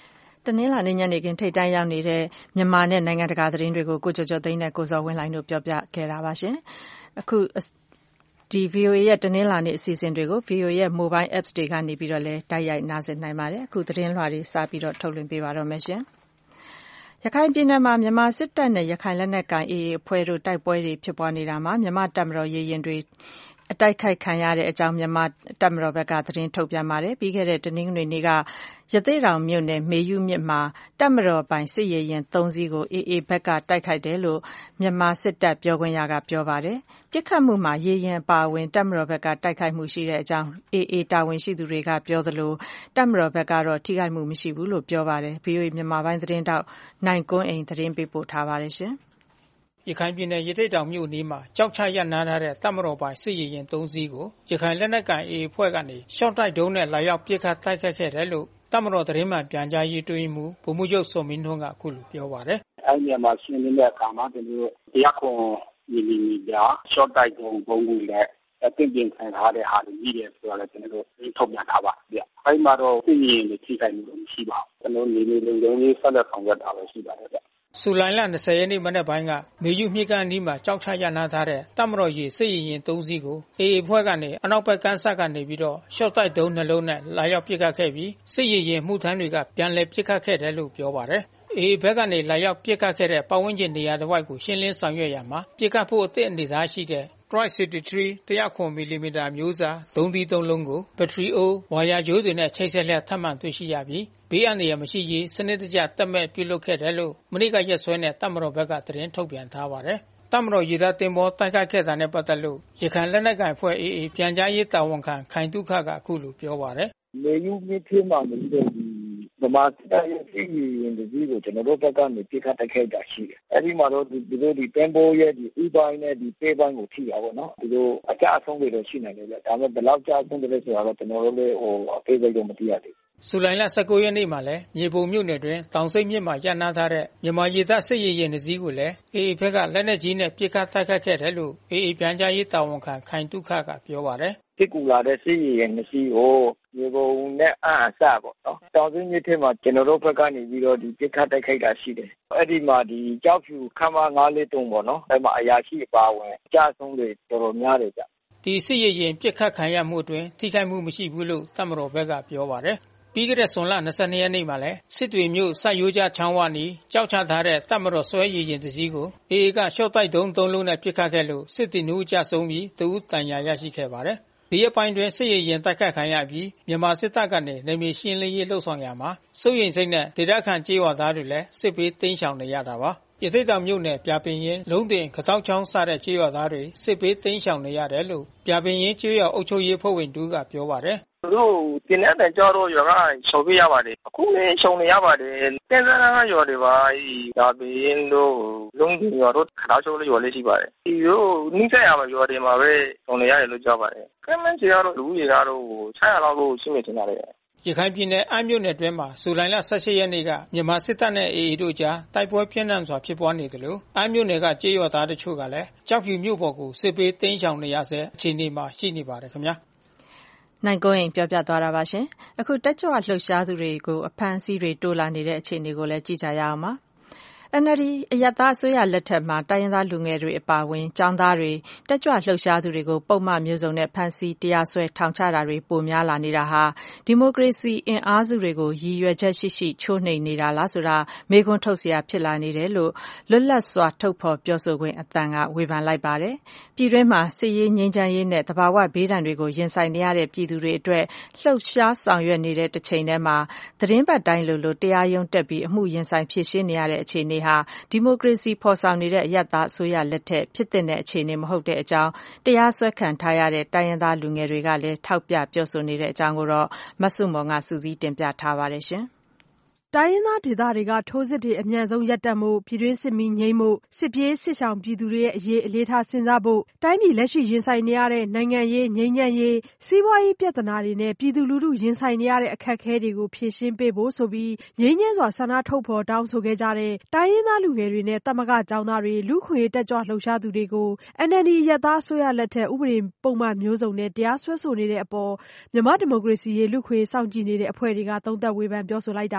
တနင်္လာနေ့ညနေခင်းထိပ်တန်းရောက်နေတဲ့မြန်မာနဲ့နိုင်ငံတကာသတင်းတွေကိုကိုကျော်ကျော်သိန်းနဲ့ကိုဇော်ဝင်းလှိုင်တို့ပြောပြခဲ့တာပါရှင်။အခုဒီ ဗီအိုအေ ရဲ့တနင်္လာနေ့အစီအစဉ်တွေကို ဗီအိုအေ ရဲ့ Mobile Apps တွေကနေပြီးတော့လည်းတိုက်ရိုက်နားဆင်နိုင်ပါတယ်။အခုသတင်းလွှာတွေစပြီးတော့ထုတ်လွှင့်ပေးပါတော့မယ်ရှင်။ရခိုင်ပြည်နယ်မှာမြန်မာစစ်တပ်နဲ့ရခိုင်လက်နက်ကိုင် အေအေ အဖွဲ့တို့တိုက်ပွဲတွေဖြစ်ပွားနေတာမှာမြန်မာတပ်မတော်ရေရင်တွေအတိုက်ခိုက်ခံရတဲ့အကြောင်းမြန်မာတပ်မတော်ဘက်ကသတင်းထုတ်ပြန်ပါတယ်။ပြီးခဲ့တဲ့တနင်္ဂနွေနေ့ကရသေ့တောင်မြို့နယ်မေယုမြစ်မှာတပ်မတော်ပိုင်စစ်ရေယာဉ်သုံးစီးကို အေအေ ဘက်ကတိုက်ခိုက်တယ်လို့မြန်မာစစ်တပ်ပြောခွင့်ရကပြောပါတယ်။ပြစ်ခတ်မှုမှာရေယာဉ်အပါအဝင်တပ်မတော်ဘက်ကတိုက်ခိုက်မှုရှိတဲ့အကြောင်း အေအေ တာဝန်ရှိသူတွေကပြောသလိုတပ်မတော်ဘက်ကတော့ထိခိုက်မှုမရှိဘူးလို့ပြောပါတယ်။ ဗီအိုအေမြန်မာပိုင်းသတင်းတောက်နိုင်ကွန်းအိန်သတင်းပေးပို့ထားပါတယ်ရှင်။ရခိုင်ပြည်နယ်ရသေ့တောင်မြို့နီးမှာကြောက်ချရပ်နားထားတဲ့တပ်မတော်ပိုင်စစ်ရေယာဉ်သုံးစီးကိုရခိုင်လက်နက်ကိုင် အေအေ အဖွဲ့ကနေရှော့တိုက်ဒုံးနဲ့လာရောက်ပစ်ခတ်တိုက်ခိုက်ခဲ့တယ်လို့တပ်မတော်သတင်းမှန်ပြန်ကြားရေးတွင်မှုဗိုလ်မှူးချုပ်စောမင်းထွန်းကအခုလိုပြောပါတယ်။အဲဒီနေရာမှာရှင်းလင်းတဲ့အခါမှာကျွန်တော်တို့တရားခွန်မီလီမီတာရှော့တိုက်ဒုံးဘုံကူနဲ့အသင့်ပြင်ခံထားတဲ့ဟာတွေကြီးတယ်ဆိုတော့လည်းကျွန်တော်တို့ထုတ်ပြန်ထားပါဗျ။အဲဒီမှာတော့စစ်ရေယာဉ်တွေထိခိုက်မှုမရှိပါဘူး။ကျွန်တော်နေနေလုံခြုံရေးဆက်လက်ဆောင်ရွက်တာပဲရှိပါတယ်ဗျ။ဇူလိုင်လ၂၀ရက်နေ့မနက်ပိုင်းကမေယုမြစ်ကမ်းနီးမှာကြောက်ချရပ်နားထားတဲ့တပ်မတော်ရေစစ်ရေယာဉ်သုံးစီးကို အေအေ အဖွဲ့ကနေအနောက်ဘက်ကမ်းဆက်ကနေပြီးတော့ရှော့တိုက်ဒုံးနှလုံးနဲ့လာရောက်ပစ်ခတ်ခဲ့ပြီးစစ်ရေယာဉ်မှုထမ်းတွေကပြန်လည်ပစ်ခတ်ခဲ့တယ်လို့ပြောပါတယ်။အေအေ ဘက်ကနေလာရောက်ပစ်ခတ်ခဲ့တဲ့ပတ်ဝန်းကျင်နေရာတစ်ဝိုက်ကိုရှင်းလင်းဆောင်ရွက်ရမှာပစ်ခတ်ဖို့အသင့်အနေထားရှိတဲ့Strike ဆယ်၃ ၁၀၇ မီလီမီတာမျိုးစားဒုံးသီးသုံးလုံးကိုဘက်ထရီအိုးဝါယာကြိုးတွေနဲ့ချိတ်ဆက်လျက်ထပ်မံတွေ့ရှိရပြီးဘေးအန္တရာယ်မရှိရေးစနစ်တကျတက်မဲ့ပြုလုပ်ခဲ့တယ်လို့မနေ့ကရက်စွဲနဲ့တပ်မတော်ဘက်ကသတင်းထုတ်ပြန်ထားပါတယ်။တပ်မတော်ရေတပ်သင်္ဘောတိုက်ခိုက်ခဲ့တာနဲ့ပတ်သက်လို့ရခိုင်လက်နက်ကိုင်အဖွဲ့ အေအေ ပြန်ကြားရေးတာဝန်ခံခိုင်တုခကအခုလိုပြောပါတယ်။မေယုမြစ်ထဲမှာနေတဲ့ဗမာစစ်တပ်ရဲ့စစ်ရေယာဉ်တွေကိုကျွန်တော်တို့ဘက်ကနေပြစ်ခတ်တိုက်ခိုက်တာရှိတယ်။အဲဒီမှာတော့ဒီတို့ဒီပန်ပိုးရဲ့ဒီဥပိုင်းနဲ့ဒီပေပိုင်းကိုထိတာပေါ့နော်။ဒီလိုအကြအဆုံးတွေတော့ရှိနိုင်တယ်ဗျ။ဒါပေမဲ့ဘယ်လောက်ကြဆုံးတယ်လဲဆိုတော့ကျွန်တော်တို့လည်းဟိုအသေးစိတ်တော့မသိရသေးဘူး။ဇူလိုင်လ၁၉ရက်နေ့မှာလည်းမြေပုံမြို့နယ်တွင်တောင်စိတ်မြစ်မှာရပ်နားထားတဲ့မြန်မာရေတပ်စစ်ရေယာဉ်တစ်စီးကိုလည်း အေအေ ဘက်ကလက်နက်ကြီးနဲ့ပစ်ခတ်တိုက်ခိုက်ခဲ့တယ်လို့ အေအေ ပြန်ကြားရေးတာဝန်ခံခိုင်တုခကပြောပါတယ်။စစ်ကူလာတဲ့စစ်ရေယာဉ်နှစ်စီးကိုမြေပုံနဲ့အအဆပေါ့နော်။တောင်စိတ်မြစ်ထဲမှာကျွန်တော်တို့ဘက်ကနေပြီးတော့ဒီပစ်ခတ်တိုက်ခိုက်တာရှိတယ်။အဲဒီမှာဒီကြောက်ဖြူခမငါးလေးတုံးပေါ့နော်။အဲဒီမှာအရာရှိအပါဝင်အကြဆုံးတွေတော်တော်များတယ်ဗျ။ဒီစစ်ရေယာဉ်ပစ်ခတ်ခံရမှုအတွင်းထိခိုက်မှုမရှိဘူးလို့တပ်မတော်ဘက်ကပြောပါတယ်။ပြီးခဲ့တဲ့ဇွန်လ၂၂ရက်နေ့မှာလည်းစစ်တွေမြို့စိုက်ရိုးကျချောင်းဝနီးကြောက်ချထားတဲ့တပ်မတော်ဆွဲရည်ရင်တစည်းကိုအေအေကရှော့တိုက်ဒုံးသုံးလုံးနဲ့ပစ်ခတ်ခဲ့လို့စစ်တီနှူးကြဆုံးပြီးတဦးတန်ရာရရှိခဲ့ပါတယ်။ဒီရက်ပိုင်းတွင်စစ်ရေရင်တိုက်ခတ်ခံရပြီးမြန်မာစစ်တပ်ကနေနယ်မြေရှင်းလင်းရေးလှုပ်ဆောင်ရမှာစိုးရိမ်စိတ်နဲ့ဒေသခံကြေးရွာသားတွေလည်းစစ်ပေးတိမ်းရှောင်နေရတာပါ။ရသေ့တောင်မြို့နယ်ပြပင်ရင်လုံးတင်ခတောက်ချောင်းစတဲ့ကြေးရွာသားတွေစစ်ပေးတိမ်းရှောင်နေရတယ်လို့ပြပင်ရင်ကြေးရွာအုပ်ချုပ်ရေးဖွဲ့ဝင်တူကပြောပါတယ်။သူတို့တင်တဲ့ကြောတော့ရွာကရှောင်ပေးရပါတယ်အခုလည်းရှောင်နေရပါတယ်တင်စားကရွာတွေပါဒါပင်းတို့လုံးတင်ရွာတို့ခါချိုးလေးရွာလေးရှိပါတယ်ဒီလိုနှိမ့်ဆက်ရမှာရွာတွေမှာပဲရှောင်နေရတယ်လို့ကြားပါတယ်ကမန်းချီကတော့လူကြီးကတော့ခြားရလောက်လို့ရှိနေတင်ရတယ်ရခိုင်ပြည်နယ်အမ်းမြို့နယ်အတွင်းမှာဇူလိုင်လ၁၈ရက်နေ့ကမြန်မာစစ်တပ်နဲ့အေအေတို့ကြားတိုက်ပွဲပြင်းထန်စွာဖြစ်ပွားနေတယ်လို့အမ်းမြို့နယ်ကကြေးရွာသားတို့ကလည်းကြောက်ဖြူမြို့ပေါ်ကိုစစ်ပေးတိမ်းရှောင်နေရဆဲအခြေအနေမှာရှိနေပါတယ်ခင်ဗျာနိုင်ကွန်းရင်ပြောပြသွားတာပါရှင်အခုတက်ကြွလှုပ်ရှားသူတွေကိုအဖမ်းဆီးတွေတိုးလာနေတဲ့အခြေအနေကိုလည်းကြည့်ကြရအောင်ပါအန်အယ်လ်ဒီအရပ်သားအစိုးရလက်ထက်မှာတိုင်းရင်းသားလူငယ်တွေအပါအဝင်ကျောင်းသားတွေတက်ကြွလှုပ်ရှားသူတွေကိုပုံမှန်မျိုးစုံနဲ့ဖမ်းဆီးတရားစွဲထောင်ချတာတွေပိုများလာနေတာဟာဒီမိုကရေစီအင်အားစုတွေကိုရည်ရွယ်ချက်ရှိရှိချိုးနှိမ်နေတာလားဆိုတာမေးခွန်းထုတ်เสียဖြစ်လာနေတယ်လို့လွတ်လပ်စွာထုတ်ဖော်ပြောဆိုခွင့်အသံကဝေဖန်လိုက်ပါတယ်ပြည်တွင်းမှာစစ်ရေးငြိမ်းချမ်းရေးနဲ့တဘာဝဘေးဒဏ်တွေကိုရင်ဆိုင်နေရတဲ့ပြည်သူတွေအတွက်လှုပ်ရှားဆောင်ရွက်နေတဲ့တစ်ချိန်တည်းမှာသတင်းပတ်တိုင်းလိုလိုတရားရုံးတက်ပြီးအမှုရင်ဆိုင်ဖြေရှင်းနေရတဲ့အခြေအနေဟာဒီမိုကရေစီဖော်ဆောင်နေတဲ့အရပ်သားအစိုးရလက်ထက်ဖြစ်တဲ့အခြေအနေမဟုတ်တဲ့အကြောင်းတရားစွဲခံထားရတဲ့တိုင်းရင်းသားလူငယ်တွေကလည်းထောက်ပြပြောဆိုနေတဲ့အကြောင်းကိုတော့မဆုမောင်ကစူးစီးတင်ပြထားပါတယ်ရှင်တိုင်းရင်းသားဒေသတွေကထိုးစစ်တွေအမြန်ဆုံးရပ်တန့်ဖို့ပြည်တွင်းစစ်မီးငြိမ်းဖို့စစ်ပြေးစစ်ရှောင်ပြည်သူတွေရဲ့အရေးအလေးထားစဉ်းစားဖို့တိုင်းပြည်လက်ရှိရင်ဆိုင်နေရတဲ့နိုင်ငံရေးငြိမ်းချမ်းရေးစီးပွားရေးပြဿနာတွေနဲ့ပြည်သူလူထုရင်ဆိုင်နေရတဲ့အခက်အခဲတွေကိုဖြေရှင်းပေးဖို့ဆိုပြီးငြိမ်းချမ်းစွာဆန္ဒထုတ်ဖော်တောင်းဆိုခဲ့ကြတဲ့တိုင်းရင်းသားလူငယ်တွေနဲ့သမဂကျောင်းသားတွေလူခွင့်တက်ကြွလှုပ်ရှားသူတွေကို အန်အယ်လ်ဒီ အရပ်သားအစိုးရလက်ထက်ဥပဒေပုံမှန်မျိုးစုံနဲ့တရားစွဲဆိုနေတဲ့အပေါ်မြန်မာဒီမိုကရေစီရေးလူခွင့်စောင့်ကြည့်နေတဲ့အဖွဲ့တွေကသုံးသပ်ဝေဖန်ပြောဆိုလိုက်တာပါ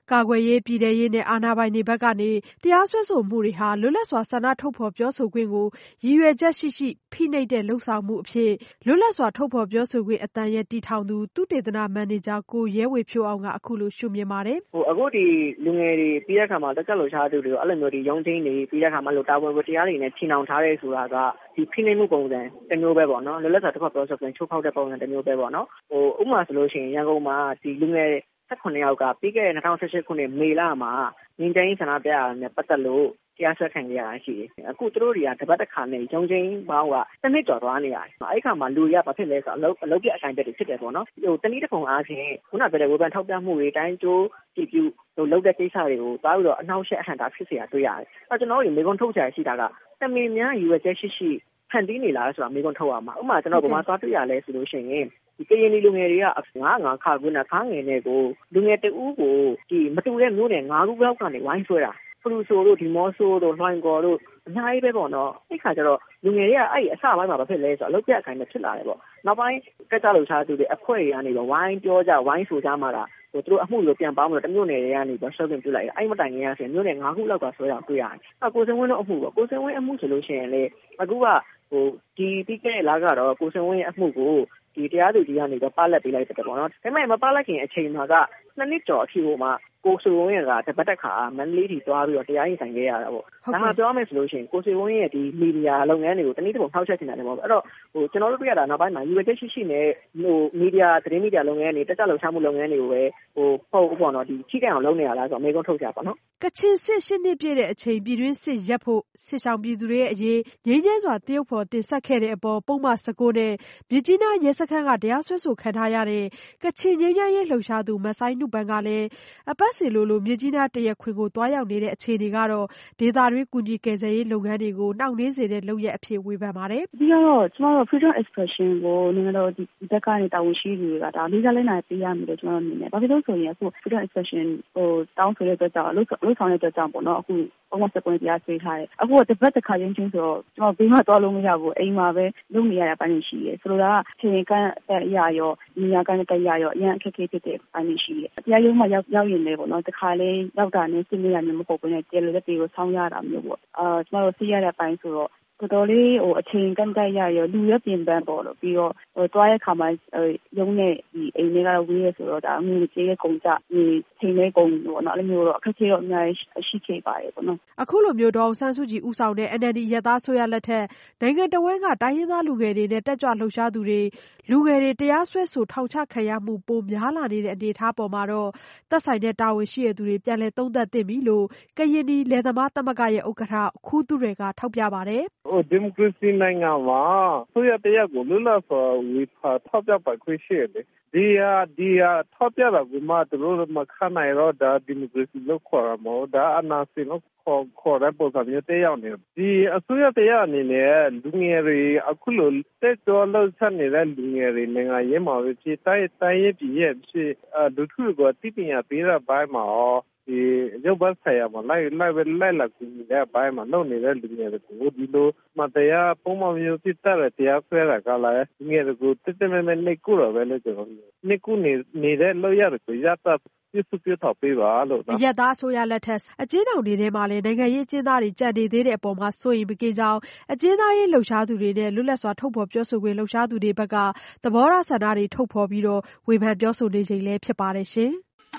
ကာကွယ်ရေးပြည်ထရေးနဲ့အာဏာပိုင်တွေဘက်ကနေတရားစွဲဆိုမှုတွေဟာလွတ်လပ်စွာဆန္ဒထုတ်ဖော်ပြောဆိုခွင့်ကိုရည်ရွယ်ချက်ရှိရှိဖိနှိပ်တဲ့လှုပ်ဆောင်မှုအဖြစ်လွတ်လပ်စွာထုတ်ဖော်ပြောဆိုခွင့်အသံရဲ့တည်ထောင်သူသုတေသနမန်နေဂျာကိုရဲဝေဖြိုးအောင်ကအခုလိုရှုမြင်ပါတယ်ဟိုအခုဒီလူငယ်တွေပြီးတဲ့အခါမှာတက်ကြလှုပ်ရှားသူတွေကိုအဲ့လိုမျိုးဒီရုံးချင်းတွေပြီးတဲ့အခါမှာလို့တာဝန်ဝတ္တရားတွေနဲ့ချီနှောင်ထားရဲဆိုတာကဒီဖိနှိပ်မှုပုံစံတစ်မျိုးပဲပေါ့နော်လွတ်လပ်စွာထုတ်ဖော်ပြောဆိုခွင့်ချိုးဖောက်တဲ့ပုံစံတစ်မျိုးပဲပေါ့နော်ဟိုဥပမာဆိုလို့ရှိရင်ရန်ကုန်မှာဒီလူငယ်၁၈ယောက်ကပြီးခဲ့တဲ့၂၀၁၈ခုနှစ်မေလမှာငင်းတိုင်းဆန္ဒပြရတဲ့ပတ်သက်လို့တရားစွဲခံရတာရှိတယ်။အခုသူတို့တွေကတပတ်တစ်ခါနဲ့ရုံချင်းပေါင်းကတစ်နှစ်ကျော်သွားနေရတယ်။အဲ့ခါမှာလူတွေကဘာဖြစ်လဲဆိုတော့အလုပ်အလုပ်ပြအတိုင်းတက်တွေဖြစ်တယ်ပေါ့နော်။ဟိုတနည်းတစ်ပုံအားဖြင့်ခုနကပြောတဲ့ဝေဖန်ထောက်ပြမှုတွေတိုင်းကျိုးကြည့်ပြုဟိုလုပ်တဲ့ကိစ္စတွေကိုတားပြီးတော့အနှောင့်အယှက်အဟန့်တာဖြစ်เสียတွေ့ရတယ်။အဲကျွန်တော်တို့မေကွန်ထုတ်ချင်ရှိတာကတမင်များယူရချက်ရှိရှိဖန်တီးနေလားဆိုတာမေကွန်ထုတ်ရမှာ။ဥပမာကျွန်တော်ဗမာသွားတွေ့ရလဲဆိုလို့ရှိရင်ဒီကရင်လူငယ်တွေကငါးငါးခါကွန်းနဲ့ခါငယ်နဲ့ကိုလူငယ်တဦးကိုဒီမတူတဲ့မျိုးနဲ့ငါးခုလောက်ကနေဝိုင်းဆွဲတာဖလူဆိုတို့ဒီမော့ဆိုတို့လွှိုင်းကော်တို့အများကြီးပဲပေါ့နော်အဲ့ခါကျတော့လူငယ်တွေကအဲ့အစပိုင်းမှာဘာဖြစ်လဲဆိုတော့အလုပ်ပြအခိုင်နဲ့ဖြစ်လာတယ်ပေါ့နောက်ပိုင်းကကြလို့ချားသူတွေအဖွဲ့တွေကနေတော့ဝိုင်းပြောကြဝိုင်းဆိုကြမှာတာဟိုသူတို့အမှုလိုပြန်ပေါင်းလို့တမျိုးနယ်တွေကနေတော့ရှော့ပြင်ပြလိုက်အဲ့မတိုင်ခင်ရဆိုမျိုးနယ်ငါးခုလောက်ကဆွဲတာတွေ့ရတယ်အဲ့ကိုစင်ဝင်းတို့အမှုပေါ့ကိုစင်ဝင်းအမှုဆိုလို့ရှိရင်လေအခုကဟိုဒီပြီးခဲ့တဲ့လကတော့ကိုစင်ဝင်းအမှုကိုဒီတရားသူကြီးကနေတော့ပါလက်ပေးလိုက်တယ်ပေါ့နော်ဒါပေမဲ့မပါလက်ခင်အချိန်မှာကနှစ်နှစ်ကျော်အထိဟိုမှာကိုဆွေဝင်းကတပတ်တက်ခါမန္တလေးထိသွားပြီးတော့တရားရင်ဆိုင်ခဲ့ရတာပေါ့ဒါမှပြောမယ်ဆိုလို့ရှိရင်ကိုဆွေဝင်းရဲ့ဒီမီဒီယာလုပ်ငန်းတွေကိုတနည်းတစ်ပုံထောက်ချက်နေတာလည်းပေါ့အဲ့တော့ဟိုကျွန်တော်တို့တွေ့ရတာနောက်ပိုင်းမှာ ယူ အက် ရှိရှိနဲ့ဟိုမီဒီယာသတင်းမီဒီယာလုပ်ငန်းတွေတက်ကြလှုပ်ရှားမှုလုပ်ငန်းတွေကိုပဲဟိုပေါ့ပေါ့နော်ဒီထိခိုက်အောင်လုပ်နေရလားဆိုတော့အမေကုန်းထုတ်ကြပါနော်ကချင်စစ်ရှစ်နှစ်ပြည့်တဲ့အချိန်ပြည်တွင်းစစ်ရပ်ဖို့စစ်ဆောင်ပြည်သူတွေရဲ့အရေးငြိမ်းချမ်းစွာတရုတ်ဖော်တင်ဆက်ခဲ့တဲ့အပေါ်ပုံမှန်၁၉နဲ့မြစ်ကြီးနားရဲစခန်းကတရားစွဲဆိုခံထားရတဲ့ကချင်ငြိမ်းချမ်းရေးလှုပ်ရှားသူမဆိုင်နုပန်ကလည်းအပတ်စီလိုလိုမြစ်ကြီးနားတရက်ခွင်ကိုတွားရောက်နေတဲ့အခြေအနေကတော့ဒေသတွင်းကူညီကယ်ဆယ်ရေးလုပ်ငန်းတွေကိုနှောင့်နှေးစေတဲ့လုပ်ရက်အဖြစ်ဝေဖန်ပါတယ်။ပြီးတော့ကျမတို့ freedom expression ကိုနိုင်ငံတော်ဒီဘက်ကနေတာဝန်ရှိသူတွေကဒါလေးစားလိုက်နိုင်ပေးရမယ်လို့ကျမတို့မြင်တယ်။ဘာဖြစ်လို့ဆိုရင်အခု freedom expression ဟိုတောင်းဆိုတဲ့အတွက်ကြောင့်လှုပ်လှုပ်ဆောင်တဲ့အတွက်ကြောင့်ပေါ့နော်အခုပုံမှန်စပွင့်တရားဆွေးထားတယ်။အခုကတစ်ပတ်တစ်ခါချင်းချင်းဆိုတော့ကျမဘေးမှာတွားလို့မရဘူးအိမ်မှာပဲလုပ်နေရတာပိုင်းရှိတယ်။ဆိုလိုတာကချိန်ကန်းအရာရောညီညာကန်းတရာရောအရင်အခက်အခဲဖြစ်တဲ့ပိုင်းရှိတယ်။တရားရုံးမှာရောက်ရောက်ရင်လည်းပေါ့နော်တစ်ခါလေးရောက်တာနဲ့စစ်နေရမျိုးမဟုတ်ဘူးနဲ့တရားလိုလက်တွေကိုဆောင်းရတာမျိုးပေါ့အာကျမတို့သိရတဲ့အပိုင်းဆိုတော့တော်တော်လေးဟိုအချိန်ကန့်တက်ရရောလူရပြင်ပန်းပေါ့လို့ပြီးတော့ဟိုတွားရဲ့ခါမှာရုံးနဲ့ဒီအိမ်တွေကဝေးရဆိုတော့ဒါအမှုကြီးရဲ့ကုန်ကြဒီချိန်လေးကုန်ပေါ့နော်အဲ့လိုမျိုးတော့အခက်အခဲတော့အများကြီးရှိခဲ့ပါတယ်ပေါ့နော်အခုလိုမျိုးဒေါအောင်ဆန်းစုကြည်ဦးဆောင်တဲ့ အန် အယ်လ် ဒီ ရဲသားဆိုရလက်ထက်နိုင်ငံတော်ဝန်ကတိုင်းရင်းသားလူငယ်တွေနဲ့တက်ကြွလှုပ်ရှားသူတွေလူငယ်တွေတရားစွဲဆိုထောင်ချခံရမှုပိုများလာနေတဲ့အနေအထားပေါ်မှာတော့သက်ဆိုင်တဲ့တာဝန်ရှိတဲ့သူတွေပြန်လည်သုံးသပ်သင့်ပြီလို့ကရင်နီလယ်သမားသမဂ္ဂရဲ့ဥက္ကဋ္ဌခူးသူတွေကထောက်ပြပါတယ်ဟိုဒီမိုကရေစီနိုင်ငံမှာဆိုရတရားကိုလွတ်လပ်စွာဝေဖန်ထောက်ပြပိုင်ခွင့်ရှိတယ်ဒီဟာဒီဟာထောက်ပြတာကမှသူတို့မခံနိုင်တော့ဒါဒီမိုကရေစီလို့ခေါ်ရမှာဒါအနာစီလို့ခေါ်ခေါ်တဲ့ပုံစံမျိုးတရားနေဒီအစိုးရတရားအနေနဲ့လူငယ်တွေအခုလိုတက်တော်လောက်ဆက်နေတဲ့လူငယ်တွေနိုင်ငံရေးမှာပဲဖြစ်တိုင်းတိုင်းရေးပြည်ရဲ့ဖြစ်ဒုထုကိုတိပညာပေးတဲ့ဘိုင်းမှာဒီရုပ်ဘတ်ဆိုင်ရာမှာလိုက်လိုက်ပဲလိုက်လာကူတဲ့ဘိုင်းမှာလုပ်နေတဲ့လူငယ်တွေကိုဒီလိုမတရားပုံမှန်မျိုးဖြစ်တဲ့တရားဆွဲတာကလည်းလူငယ်တွေကိုတက်တက်မဲမဲနေကူတော့ပဲလို့ကျွန်တော်နေကူနေနေတဲ့လောက်ရတယ်ကိုရတာပြစ်ပြထောက်ပေးပါလို့နော်ရက်သားဆိုရလက်ထက်အကျဉ်းထောင်တွေထဲမှာလည်းနိုင်ငံရေးအကျဉ်းသားတွေကြံနေသေးတဲ့အပေါ်မှာစိုးရိမ်မကင်းကြောင်းအကျဉ်းသားရေးလှုပ်ရှားသူတွေနဲ့လွတ်လပ်စွာထုတ်ဖော်ပြောဆိုခွင့်လှုပ်ရှားသူတွေဘက်ကသဘောထားဆန္ဒတွေထုတ်ဖော်ပြီးတော့ဝေဖန်ပြောဆိုနေချိန်လည်းဖြစ်ပါတယ်ရှင်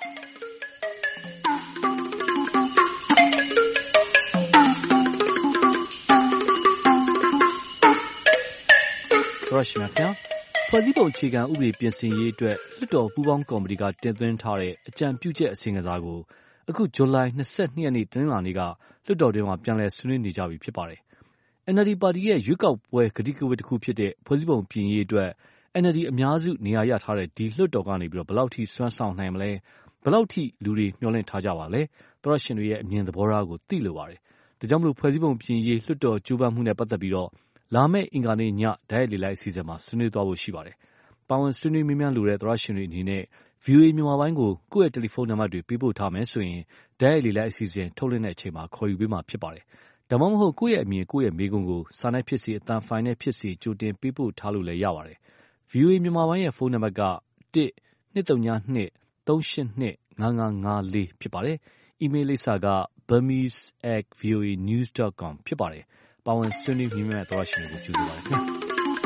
ရရှိမြတ်ဖွဲ့စည်းပုံအခြေခံဥပဒေပြင်ဆင်ရေးအတွက်လွှတ်တော်ပူးပေါင်းကော်မတီကတင်သွင်းထားတဲ့အကြံပြုချက်အစီရင်ခံစာကိုအခုဇူလိုင်၂၂ရက်နေ့တနင်္လာနေ့ကလွှတ်တော်တွင်မှာပြန်လည်ဆွေးနွေးနေကြပြီဖြစ်ပါတယ်။ အန် အယ်လ် ဒီ ပါတီရဲ့ရွေးကောက်ပွဲကတိကဝတ်တစ်ခုဖြစ်တဲ့ဖွဲ့စည်းပုံပြင်ရေးအတွက် အန် အယ်လ် ဒီ အများစုနေရာရထားတဲ့ဒီလွှတ်တော်ကနေပြီးတော့ဘယ်လောက်ထိစွမ်းဆောင်နိုင်မလဲဘယ်လောက်ထိလူတွေမျှော်လင့်ထားကြပါလဲသောရရှင်တွေရဲ့အမြင်သဘောထားကိုသိလိုပါတယ်။ဒါကြောင့်မလို့ဖွဲ့စည်းပုံပြင်ရေးလွှတ်တော်ကြိုးပမ်းမှုနဲ့ပတ်သက်ပြီးတော့လာမယ့်အင်္ဂါနေ့ညဓာတ်ရိုက်လေလိုက်အစီအစဉ်မှာဆွေးနွေးသွားဖို့ရှိပါတယ်။ပါဝင်ဆွေးနွေးမြန်းလိုတဲ့သောရရှင်တွေအနေနဲ့ ဗွီအိုအေ မြန်မာပိုင်းကိုကိုယ့်ရဲ့တယ်လီဖုန်းနံပါတ်တွေပေးပို့ထားမယ်ဆိုရင်ဓာတ်ရိုက်လေလိုက်အစီအစဉ်ထုတ်လွှင့်တဲ့အချိန်မှာခေါ်ယူပေးမှာဖြစ်ပါတယ်။ဒါမှမဟုတ်ကိုယ့်ရဲ့အမြင်ကိုယ့်ရဲ့မေးခွန်းကိုစာနဲ့ဖြစ်စေအသံဖိုင်နဲ့ဖြစ်စေကြိုတင်ပေးပို့ထားလို့လည်းရပါတယ်။ ဗွီအိုအေ မြန်မာပိုင်းရဲ့ဖုန်းနံပါတ်က ၁ ၂၃၂ ၃၈၂ငါးငါးငါးလေးဖြစ်ပါတယ်။ email လိပ်စာက burmese at voanews dot com ဖြစ်ပါတယ်။ပါဝင်ဆွေးနွေးမြင်မြတ်သောရှင်ကိုကြိုဆိုပါရစေ။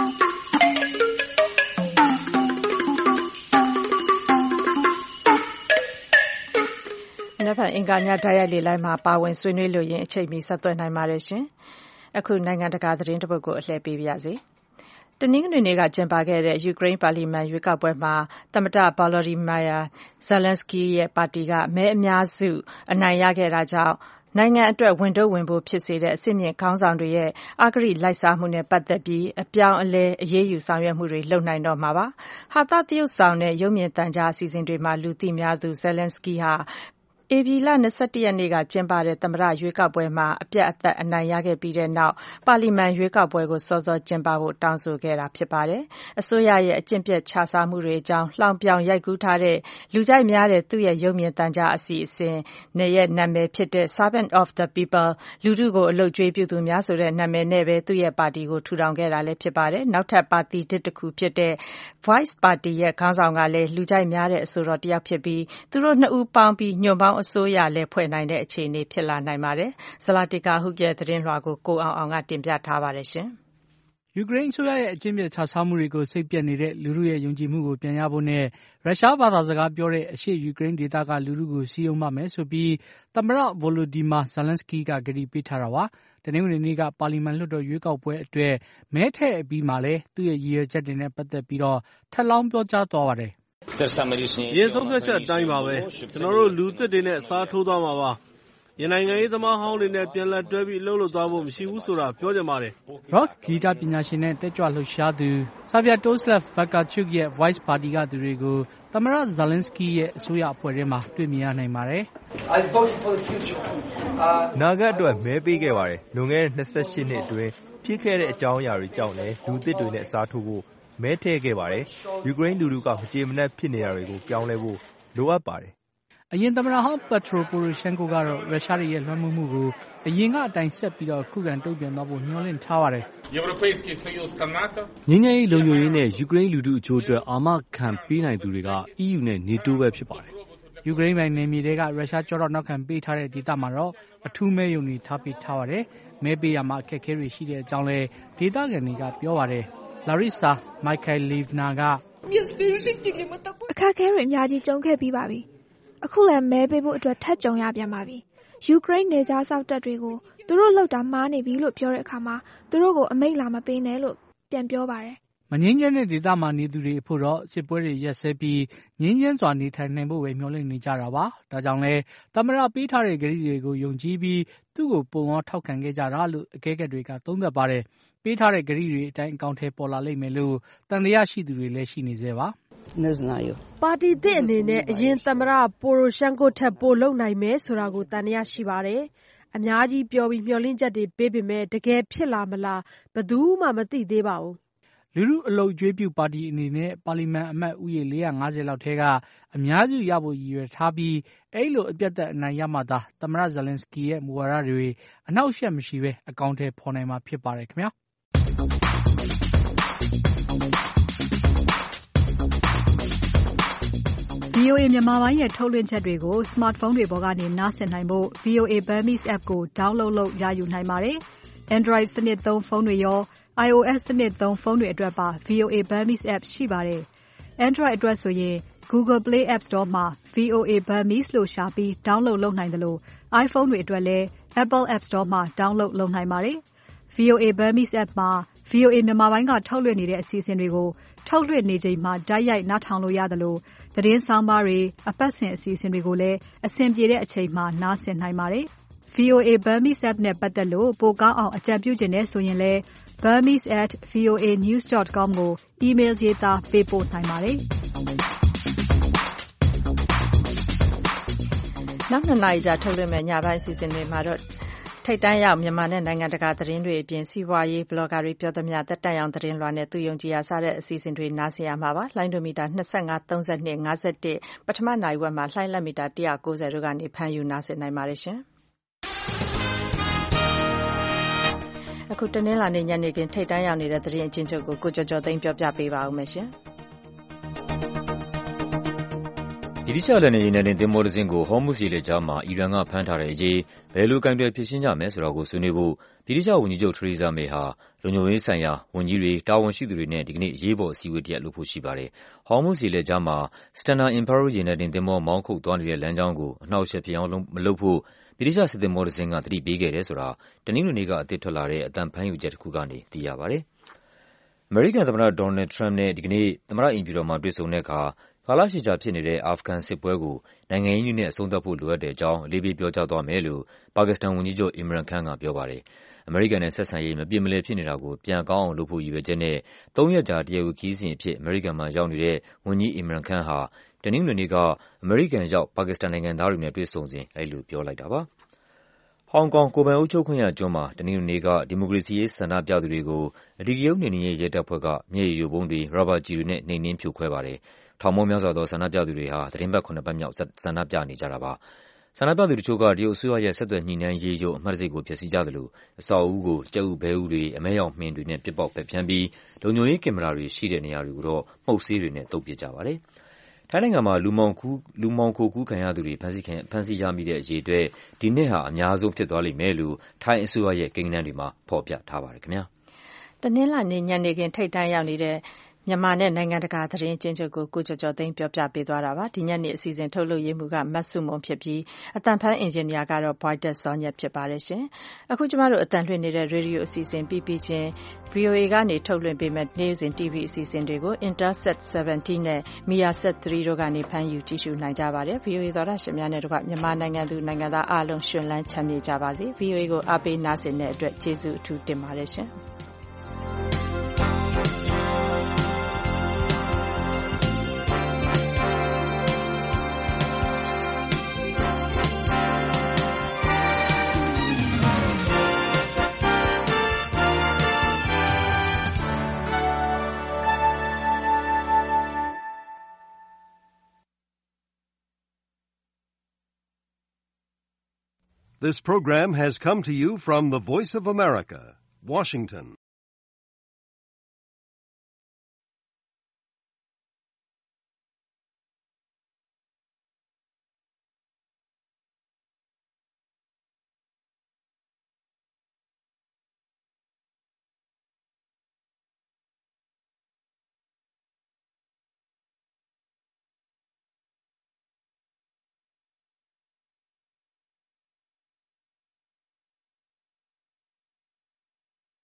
Never အင်္ဂါညဓာတ်ရိုက်လေလိုင်းမှာပါဝင်ဆွေးနွေးလို့ရင်အချိန်မီဆက်သွယ်နိုင်ပါတယ်ရှင်။အခုနိုင်ငံတကာသတင်းတစ်ပုဒ်ကိုအလှည့်ပေးပါရစေ။တနင်္ဂနွေနေ့ကကျင်းပခဲ့တဲ့ယူကရိန်းပါလီမန်ရွေးကောက်ပွဲမှာသမ္မတ Volodymyr Zelensky ရဲ့ပါတီကမဲအများစုအနိုင်ရခဲ့တာကြောင့်နိုင်ငံအတွက်ဝန်ထုတ်ဝန်ပိုးဖြစ်စေတဲ့အဆင့်မြင့်ခေါင်းဆောင်တွေရဲ့အဂတိလိုက်စားမှုနဲ့ပတ်သက်ပြီးအပြောင်းအလဲအရေးယူဆောင်ရွက်မှုတွေလုပ်နိုင်တော့မှာပါ။ဟာသသရုပ်ဆောင်တဲ့ရုပ်မြင်သံကြားအစီအစဉ်တွေမှာလူသိများသူ Zelensky ဟာဧပြီလ၂၁ရက်နေ့ကကျင်းပတဲ့သမ္မတရွေးကောက်ပွဲမှာအပြတ်အသတ်အနိုင်ရခဲ့ပြီးတဲ့နောက်ပါလီမန်ရွေးကောက်ပွဲကိုစောစောကျင်းပဖို့တောင်းဆိုခဲ့တာဖြစ်ပါတယ်။အစိုးရရဲ့အကျင့်ပျက်ခြစားမှုတွေအကြောင်းလှောင်ပြောင်ရိုက်ကူးထားတဲ့လူကြိုက်များတဲ့သူ့ရဲ့ရုပ်မြင်သံကြားအစီအစဉ်နဲ့ရဲ့နာမည်ဖြစ်တဲ့ Servant of the People လူထုကိုအလုပ်ကျွေးပြုသူများဆိုတဲ့နာမည်နဲ့ပဲသူ့ရဲ့ပါတီကိုထူထောင်ခဲ့တာလည်းဖြစ်ပါတယ်။နောက်ထပ်ပါတီတစ်ခုဖြစ်တဲ့ Voice ပါတီရဲ့ခေါင်းဆောင်ကလည်းလူကြိုက်များတဲ့အဆိုတော်တစ်ယောက်ဖြစ်ပြီးသူတို့နှစ်ဦးပေါင်းပြီးညွန့်ပေါင်းအစိုးရလည်းဖွဲ့နိုင်တဲ့အခြေအနေဖြစ်လာနိုင်ပါတယ်။ဇလာတိကာဟုတ်ရဲ့သတင်းလွှာကိုကိုအောင်အောင်ကတင်ပြထားပါတယ်ရှင်။ယူကရိန်းအစိုးရရဲ့အကျင့်ပျက်ခြစားမှုတွေကိုစိတ်ပျက်နေတဲ့လူထုရဲ့ယုံကြည်မှုကိုပြန်ရဖို့နဲ့ရုရှားဘာသာစကားပြောတဲ့အရှေ့ယူကရိန်းဒေသကလူထုကိုစည်းရုံးပါမယ်ဆိုပြီးသမ္မတ Volodymyr Zelensky ကကတိပေးထားတာပါ။တနင်္ဂနွေနေ့ကပါလီမန်လွှတ်တော်ရွေးကောက်ပွဲအတွက်မဲထည့်အပြီးမှာလည်းသူ့ရဲ့ရည်ရွယ်ချက်တွေနဲ့ပတ်သက်ပြီးတော့ထပ်လောင်းပြောကြားသွားပါတယ်။ရင်ဆုံးဖြတ်ချက်အတိုင်းပါပဲကျွန်တော်တို့လူသစ်တွေနဲ့စားထိုးသွားမှာပါရန်နိုင်ငံရေးသမားဟောင်းတွေနဲ့ပြန်လက်တွဲပြီးလှုပ်လှုပ်သွားဖို့မရှိဘူးဆိုတာပြောချင်ပါတယ် Rock ဂီတပညာရှင်နဲ့တက်ကြွလှုပ်ရှားသူ Sviatoslav Vakarchuk ရဲ့ Voice ပါတီကသူတွေကိုသမ္မတ Zelensky ရဲ့အစိုးရအဖွဲ့ထဲမှာတွေ့မြင်ရနိုင်ပါတယ်နာဂတ်အတွက်မဲပေးခဲ့ပါတယ်လွန်ခဲ့တဲ့၂၈နှစ်အတွင်းဖြစ်ခဲ့တဲ့အကြောင်းအရာတွေကြောင့်လည်းလူသစ်တွေနဲ့စားထိုးဖို့မဲထည့်ခဲ့ပါတယ်ယူကရိန်းလူထုကမကြေမနက်ဖြစ်နေတာတွေကိုပြောင်းလဲဖို့လိုအပ်ပါတယ်အရင်သမ္မတဟောင်း Petro Poroshenko ကတော့ရုရှားရဲ့လွှမ်းမိုးမှုကိုအရင်ကအတိုင်းဆက်ပြီးတော့ခုခံတုံ့ပြန်သွားဖို့မျှော်လင့်ထားပါတယ်ငြိမ်းချမ်းရေးလုံခြုံရေးနဲ့ယူကရိန်းလူထုအကျိုးအတွက်အာမခံပေးနိုင်သူတွေက အီးယူ နဲ့ NATO ပဲဖြစ်ပါတယ်ယူကရိန်းပိုင်နယ်မြေတွေကရုရှားကြောတော့နောက်ခံပေးထားတဲ့ဒေသမှာတော့အထူးမဲယုံတွေထားပေးထားပါတယ်မဲပေးရမှာအခက်အခဲတွေရှိတဲ့အကြောင်းလဲဒေသခံတွေကပြောပါတယ်Larissa Mikhailivna ကအခက်အခဲတွေအများကြီးကြုံခဲ့ပြီးပါပြီ။အခုလည်းမဲပေးဖို့အတွက်ထပ်ကြုံရပြန်ပါပြီ။ယူကရိန်းနေကြားစောက်တပ်တွေကိုသူတို့လောက်တာမှားနေပြီလို့ပြောတဲ့အခါမှာသူတို့ကိုအမိန့်လာမပေးနဲ့လို့ပြန်ပြောပါတယ်။မငြင်းချမ်းတဲ့ဒေသမှာနေသူတွေအဖို့တော့စစ်ပွဲတွေရက်စဲပြီးငြင်းချမ်းစွာနေထိုင်နိုင်ဖို့ပဲမျှော်လင့်နေကြတာပါ။ဒါကြောင့်လဲသမ္မတပေးထားတဲ့ကတိတွေကိုယုံကြည်ပြီးသူ့ကိုပုံအောင်ထောက်ခံခဲ့ကြတာလို့အကဲခတ်တွေကသုံးသပ်ပါတယ်။ပေးထားတဲ့ကတိတွေအတိုင်းအကောင့်ထဲပေါ်လာလိမ့်မယ်လို့တန်တရားရှိသူတွေလည်းရှိနေသေးပါပါတီသစ်အနေနဲ့အရင်သမ္မတ Poroshenko ထက်ပိုလုပ်နိုင်မယ်ဆိုတာကိုတန်တရားရှိပါတယ်။အများကြီးပြောပြီးမျှော်လင့်ချက်တွေပေးပေမဲ့တကယ်ဖြစ်လာမလားဘယ်သူမှမသိသေးပါဘူးလူထုအလုပ်ကျွေးပြုပါတီအနေနဲ့ပါလီမန်အမတ်ဦးရေ၄၅၀လောက်ထဲကအများစုရဖို့ရည်ရွယ်ထားပြီးအဲ့လိုအပြတ်သက်အနိုင်ရမှသာသမ္မတ Zelensky ရဲ့မူဝါဒတွေအနောက်ရှက်မရှိပဲအကောင့်ထဲပေါ်နိုင်မှာဖြစ်ပါတယ်ခင်ဗျာဗွီအိုအေမြန်မာပိုင်းရဲ့ထုတ်လွှင့်ချက်တွေကို smartphone တွေပေါ်ကနေနားဆင်နိုင်ဖို့ ဗွီအိုအေ Burmese app ကို download လုပ်ရယူနိုင်ပါတယ်။ Android စနစ်သုံးဖုန်းတွေရော iOS စနစ်သုံးဖုန်းတွေအတွက်ပါ ဗွီအိုအေ Burmese app ရှိပါတယ်။ Android အတွက်ဆိုရင် Google Play App Store မှာ ဗွီအိုအေ Burmese လို့ရှာပြီး download လုပ်နိုင်တယ်လို့ iPhone တွေအတွက်လည်း Apple App Store မှာ download လုပ်နိုင်ပါတယ်။ ဗွီအိုအေ Burmese app မှာ ဗွီအိုအေမြန်မာပိုင်းကထုတ်လွှင့်နေတဲ့အစီအစဉ်တွေကိုထုတ်လွှင့်နေချိန်မှာတိုက်ရိုက်နားထောင်လို့ရတယ်လို့သတင်းဆောင်ပါတွေအပတ်စဉ်အစီအစဉ်တွေကိုလည်းအဆင်ပြေတဲ့အချိန်မှာနားဆင်နိုင်ပါတယ်။ ဗွီအိုအေ Burmese app နဲ့ပတ်သက်လို့ပိုကောင်းအောင်အကြံပြုချင်တဲ့ဆိုရင်လည်း burmese at voa news dot com ကို email ရေးသားပေးပို့နိုင်ပါတယ်။နောက်နှစ်နာရီကြာထုတ်လွှင့်မဲ့ညပိုင်းအစီအစဉ်တွေမှာတော့ထိပ်တန်းရောက်မြန်မာနဲ့နိုင်ငံတကာသတင်းတွေအပြင်စီးပွားရေးဘလော့ဂါတွေပြောသမျှသက်တမ်းအောင်သတင်းလွှာနဲ့သူယုံကြည်ရစတဲ့အစီအစဉ်တွေနားဆင်ရမှာပါ။လိုင်းဒိုမီတာနှစ်၅ သုံး၂ ၅၁ပထမနိုင်ဝက်မှာလှိုင်းလက်မီတာ၁၉၀တို့ကနေဖမ်းယူနားဆင်နိုင်ပါတယ်ရှင်။အခုတနင်္လာနေ့ညနေခင်းထိပ်တန်းရောက်နေတဲ့သတင်းအချင်းချုပ်ကိုကိုကျော်ကျော်သိန်းပြောပြပေးပါဦးမယ်ရှင်။ဗြိတိသျှလက်နက်ရေနံတင်သင်္ဘောတစင်းကို Hormuz ရေလက်ကြားမှာအီရန်ကဖမ်းထားတဲ့အရေးဘယ်လိုကိုင်တွယ်ဖြေရှင်းကြမယ်ဆိုတာကိုဆွေးနွေးဖို့ဗြိတိသျှဝန်ကြီးချုပ် Theresa May ဟာလုံခြုံရေးဆိုင်ရာဝန်ကြီးတွေ၊တာဝန်ရှိသူတွေနဲ့ဒီကနေ့အရေးပေါ်အစည်းအဝေးတရပ်လုပ်ဖို့ရှိပါတယ်။ Hormuz ရေလက်ကြားမှာ Stena Impero ရေနံတင်သင်္ဘောမောင်းခုတ်သွားနေတဲ့လမ်းကြောင်းကိုအနှောင့်အယှက်ဖြစ်အောင်မလုပ်ဖို့ဗြိတိသျှစစ်သင်္ဘောတစင်းကသတိပေးခဲ့တယ်ဆိုတာတနင်္ဂနွေနေ့ကအသစ်ထွက်လာတဲ့အသံဖမ်းယူချက်တခုကနေသိရပါတယ်။ အမေရိကန်သမ္မတ Donald Trump နဲ့ဒီကနေ့သမ္မတအိမ်ဖြူတော်မှာတွေ့ဆုံတဲ့အခါကာလရှည်ကြာဖြစ်နေတဲ့အာဖဂန်စစ်ပွဲကိုနိုင်ငံရေးနည်းနဲ့အဆုံးသတ်ဖို့လိုအပ်တဲ့အကြောင်းအလေးပေးပြောကြားသွားမယ်လို့ပါကစ္စတန်ဝန်ကြီးချုပ် Imran Khan ကပြောပါတယ်။ အမေရိကန်နဲ့ဆက်ဆံရေးမပြေမလည်ဖြစ်နေတာကိုပြန်ကောင်းအောင်လုပ်ဖို့ရည်ရွယ်ချက်နဲ့သုံးရက်ကြာတရားဝင်ခရီးစဉ်အဖြစ်အမေရိကန်မှာရောက်နေတဲ့ဝန်ကြီး Imran Khan ဟာတနင်္ဂနွေနေ့ကအမေရိကန်ရောက်ပါကစ္စတန်နိုင်ငံသားတွေနဲ့တွေ့ဆုံစဉ်အဲဒီလိုပြောလိုက်တာပါ။ ဟောင်ကောင်ကိုယ်ပိုင်အုပ်ချုပ်ခွင့်ရကျွန်းမှာတနင်္ဂနွေနေ့ကဒီမိုကရေစီရေးဆန္ဒပြသူတွေကိုအဓိကရုဏ်းနှိမ်နင်းရေးရဲတပ်ဖွဲ့ကမျက်ရည်ယိုဗုံးတွေ၊ရာဘာကျည်တွေနဲ့နှိမ်နင်းဖြိုခွဲပါတယ်။ ထောင်ပေါင်းများစွာသောဆန္ဒပြသူတွေဟာသီတင်းပတ်ခုနစ်ပတ်မြောက်ဆန္ဒပြနေကြတာပါ။ ဆန္ဒပြသူတချို့ကတရုတ်အစိုးရရဲ့ဆက်သွယ်ညှိနှိုင်းရေးရုံးအမှတ်တံဆိပ်ကိုဖျက်ဆီးကြသလိုအဆောက်အဦးကိုကြက်ဥ၊ဘဲဥတွေ၊အမဲရောင်မှင်တွေနဲ့ပစ်ပေါက်ပက်ဖြန်းပြီးလုံခြုံရေးကင်မရာတွေရှိတဲ့နေရာတွေကိုတော့မှုတ်ဆေးတွေနဲ့သုတ်ပစ်ကြပါတယ်။ ထိုင်းနိုင်ငံမှာလူမှောင်ခိုကူးခံရသူတွေဖမ်းဆီးရမိတဲ့အရေအတွက်ဒီနှစ်ဟာအများဆုံးဖြစ်သွားလိမ့်မယ်လို့ထိုင်းအစိုးရရဲ့ကိန်းဂဏန်းတွေမှာဖော်ပြထားပါတယ်ခင်ဗျာ။တနင်္လာနေ့ညနေခင်းထိပ်တန်းရောက်နေတဲ့မြန်မာနဲ့နိုင်ငံတကာသတင်းအကျဉ်းချုပ်ကိုကိုကျော်ကျော်သိန်းပြောပြပေးသွားတာပါ။ဒီညနေအစီအစဉ်ထုတ်လုပ်ရေးမှူးကမဆုမွန်ဖြစ်ပြီးအသံဖမ်းအင်ဂျင်နီယာကတော့ Boydet ဇော်ညက်ဖြစ်ပါတယ်ရှင်။အခုကျမတို့အသံလွှင့်နေတဲ့ရေဒီယိုအစီအစဉ်ပြီးပြီးချင်း ဗွီအိုအေ ကနေထုတ်လွှင့်ပေးမယ့်နေ့စဉ် တီဗီ အစီအစဉ်တွေကို Intelsat ဆဗန်တီးနဲ့ Mersat သုံးတို့ကနေဖမ်းယူကြည့်ရှုနိုင်ကြပါတယ်။ ဗွီအိုအေသောတရှင်များနဲ့တကွမြန်မာနိုင်ငံသူနိုင်ငံသားအားလုံးရှင်လန်းချမ်းမြေ့ကြပါစေ။ ဗွီအိုအေကိုအားပေးနားဆင်တဲ့အတွက်ကျေးဇူးအထူးတင်ပါတယ်ရှင်။ This program has come to you from the Voice of America, Washington.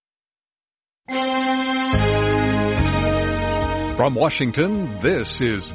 From Washington, this is